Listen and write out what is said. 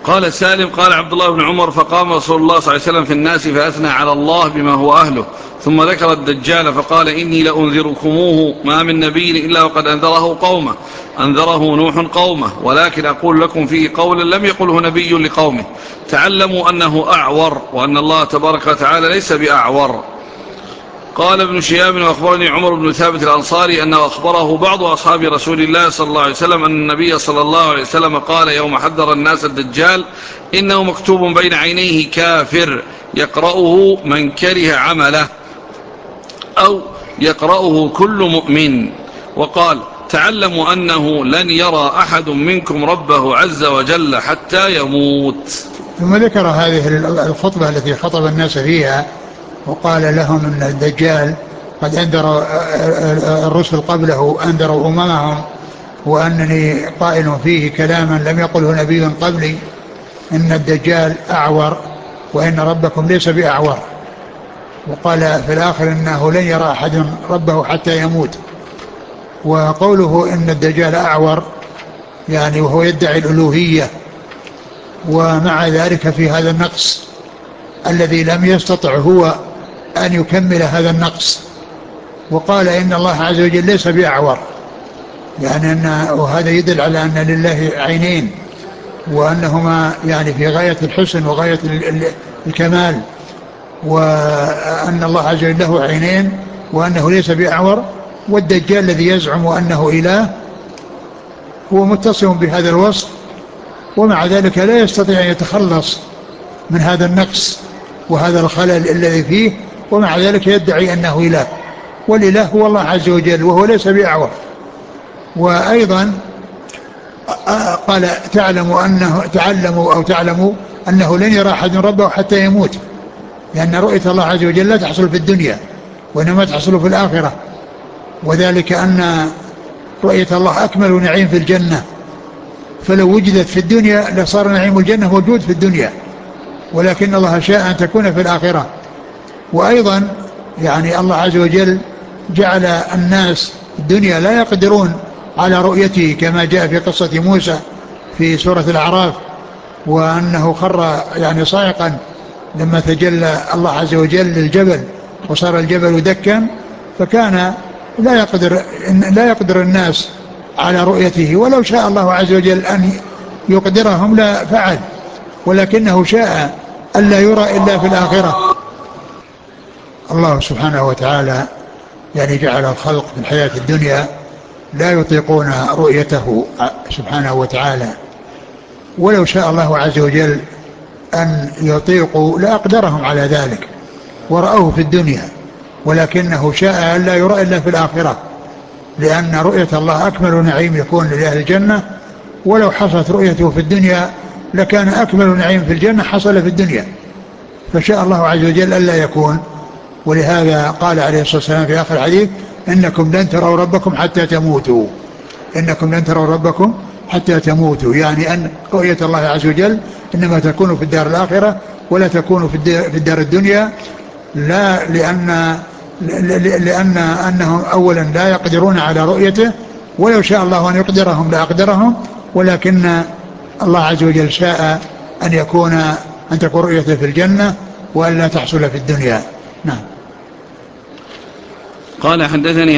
قال سالم قال عبد الله بن عمر فقام رسول الله صلى الله عليه وسلم في الناس فأثنى على الله بما هو أهله، ثم ذكر الدجال فقال إني لأنذركموه ما من نبي إلا وقد أنذره قومه، أنذره نوح قومه، ولكن أقول لكم فيه قولا لم يقله نبي لقومه، تعلموا أنه أعور وأن الله تبارك وتعالى ليس بأعور. قال ابن شهاب وأخبرني عمر بن ثابت الأنصاري أنه أخبره بعض أصحاب رسول الله صلى الله عليه وسلم أن النبي صلى الله عليه وسلم قال يوم حذر الناس الدجال إنه مكتوب بين عينيه كافر يقرأه من كره عمله أو يقرأه كل مؤمن. وقال تعلموا أنه لن يرى أحد منكم ربه عز وجل حتى يموت. ثم ذكر هذه الخطبة التي خطب الناس فيها وقال لهم أن الدجال قد أنذر الرسل قبله أنذروا أممهم، وأنني قائل فيه كلاما لم يقله نبي قبلي، إن الدجال أعور وإن ربكم ليس بأعور. وقال في الآخر إنه لن يرى أحد ربه حتى يموت. وقوله إن الدجال أعور يعني وهو يدعي الألوهية، ومع ذلك في هذا النقص الذي لم يستطع هو أن يكمل هذا النقص. وقال إن الله عز وجل ليس بأعور، يعني وهذا يدل على أن لله عينين وأنهما يعني في غاية الحسن وغاية الكمال، وأن الله عز وجل له عينين وأنه ليس بأعور. والدجال الذي يزعم أنه إله هو متصف بهذا الوصف، ومع ذلك لا يستطيع أن يتخلص من هذا النقص وهذا الخلل الذي فيه، ومع ذلك يدعي أنه إله، والإله هو الله عز وجل وهو ليس بأعور. وأيضا قال تعلموا أنه لن يرى أحد ربه حتى يموت، لأن رؤية الله عز وجل لا تحصل في الدنيا وإنما تحصل في الآخرة، وذلك أن رؤية الله أكمل نعيم في الجنة، فلو وجدت في الدنيا لصار نعيم الجنة موجود في الدنيا، ولكن الله شاء أن تكون في الآخرة. وأيضا يعني الله عز وجل جعل الناس الدنيا لا يقدرون على رؤيته، كما جاء في قصة موسى في سورة الأعراف، وأنه خر يعني صاعقا لما تجلى الله عز وجل للجبل وصار الجبل دكا، فكان لا يقدر الناس على رؤيته، ولو شاء الله عز وجل أن يقدرهم لا فعل، ولكنه شاء ألا يرى إلا في الآخرة. الله سبحانه وتعالى يعني جعل الخلق في الحياة الدنيا لا يطيقون رؤيته سبحانه وتعالى، ولو شاء الله عز وجل أن يطيقوا لأقدرهم على ذلك ورأوه في الدنيا، ولكنه شاء أن لا يرى إلا في الآخرة، لأن رؤية الله أكمل نعيم يكون لأهل الجنة، ولو حصلت رؤيته في الدنيا لكان أكمل نعيم في الجنة حصل في الدنيا، فشاء الله عز وجل ألا يكون. ولهذا قال عليه الصلاة والسلام في آخر الحديث إنكم لن تروا ربكم حتى تموتوا، إنكم لن تروا ربكم حتى تموتوا، يعني أن رؤية الله عز وجل إنما تكون في الدار الآخرة ولا تكون في الدار الدنيا، لا لأن أنهم أولا لا يقدرون على رؤيته، ولو شاء الله أن يقدرهم لأقدرهم، ولكن الله عز وجل شاء أن تكون رؤيته في الجنة وأن لا تحصل في الدنيا. نعم. قال حدثني